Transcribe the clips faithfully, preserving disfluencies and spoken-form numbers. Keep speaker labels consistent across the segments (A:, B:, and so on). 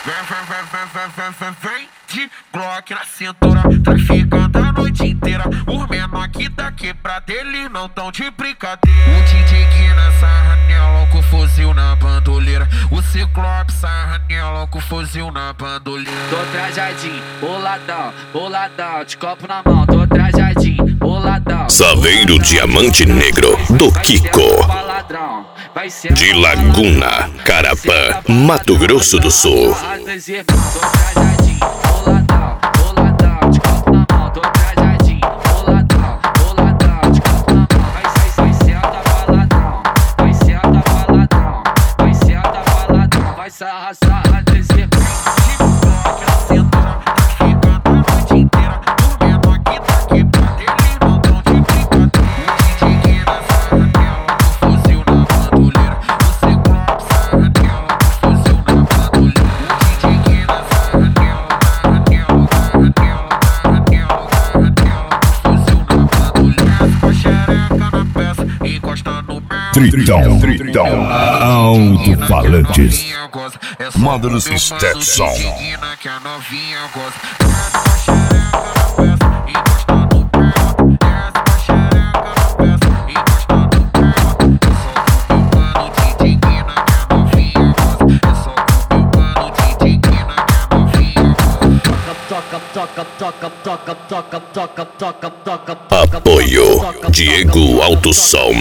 A: Vem, vem, vem, vem, vem, vem, vem, vem de Glock na cintura, traficando a noite inteira. Os menor aqui da quebrada, eles não tão de brincadeira. O D J Guina sarra nela com fuzil na bandoleira. O Ciclope sarra nela com fuzil na bandoleira.
B: Tô trajadinho, boladão, boladão, de copo na mão. Tô trajadinho, boladão.
C: Saveiro Diamante Negro do Kiko, de Laguna, Carapã, Mato Grosso do Sul.
D: Tritão, Tritão, alto-falantes, Módulos Stetson.
C: Apoio Diego Alto Som.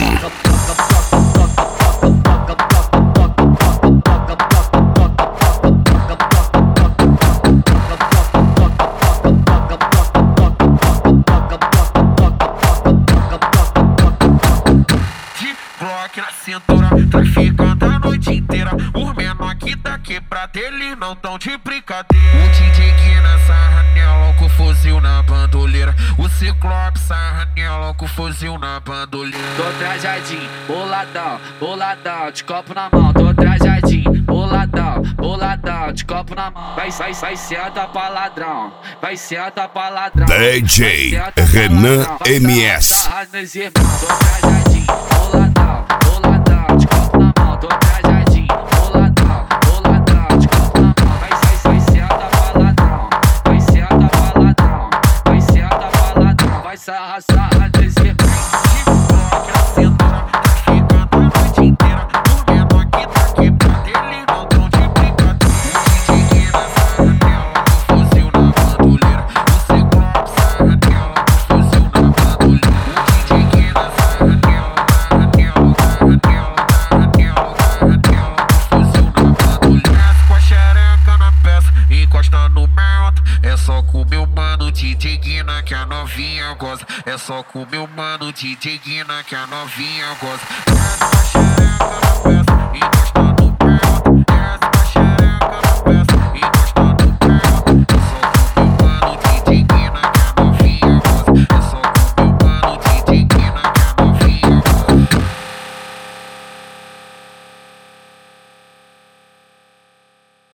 A: Glock na cintura, traficando a noite inteira. Os menor aqui da quebrada, eles não tão de brincadeira. O D J Guina sarra nela com fuzil na bandoleira. O Ciclope sarra nela com fuzil na bandoleira.
B: Tô trajadinho, boladão, boladão, de copo na mão. Tô trajadinho, boladão, boladão, de copo na mão. Vai, vai, vai, senta pra ladrão, vai, senta pra ladrão.
C: D J Renan M S.
B: Tô trajadinho, boladão, boladão, de copo na mão. Tô trajadinho, boladão, boladão, de copo na mão. Vai, vai, vai, senta pra ladrão, vai, senta pra ladrão, vai, senta pra ladrão. Vai, sarra, sarra, desse
A: é só com meu mano D J Guina que a novinha gosta. É só com meu mano D J Guina que a novinha gosta.